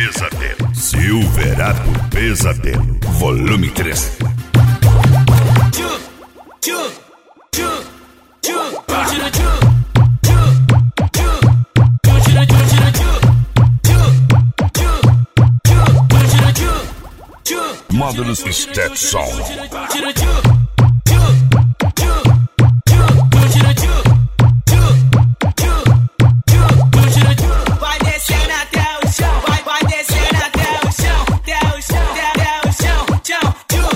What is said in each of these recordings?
Pesadelo. Silverado Pesadelo, volume 3. Módulos Stetson. Vai descendo até o chão, vai descendo até o chão, até o chão, até o chão, chão,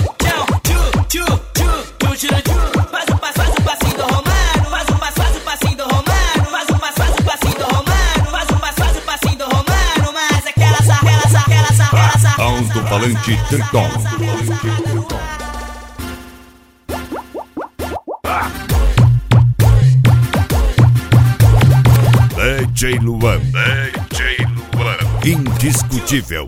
faz um passinho do romano, faz um passinho do romano, faz um passinho do romano, faz um passinho do romano, mas aquela Alto-falante Triton. DJ Luan, indiscutível.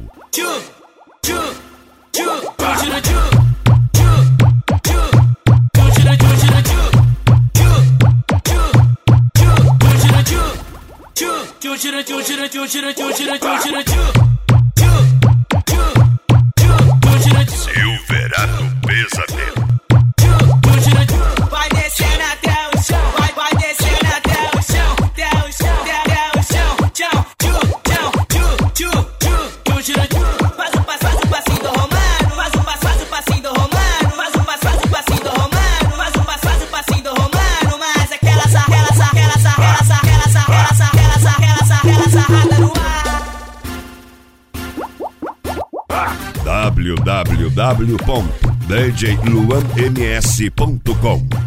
Silverado Pesadelo. Vai descendo até o chão, vai descendo até o chão, até o chão, até o chão, chão, faz um passinho do romano, faz um passinho do romano, faz um passinho do romano, faz um passinho do romano, mas aquela sarrada no ar. www.djluanms.com